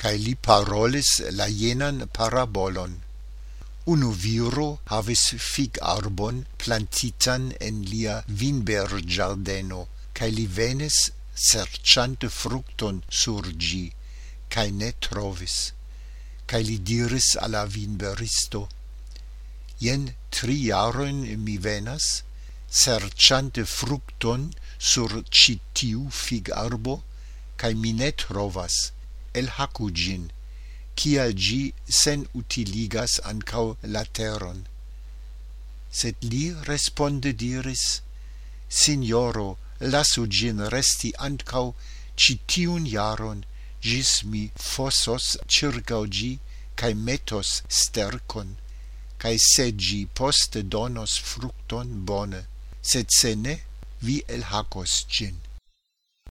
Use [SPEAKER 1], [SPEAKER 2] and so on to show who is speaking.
[SPEAKER 1] cae li parolis la jenan parabolon. Unu viro havis fig arbon plantitan en lia vinbergiardeno, cae li venis serciante fructon sur gi, cae ne trovis. Cae li diris alla vinberisto: Jen 3 jaroin mi venas, serciante fructon sur citiu fig arbo, cae mi ne trovas, elhacu gin, cial gi sen utiligas ancau la teron. Sed li responde diris: Signoro, lasu gin resti ancau citiun jaron, gis mi fossos circau gi, cae metos stercon, cae se gi poste donos fructon bone, sed se ne, vi elhacos gin.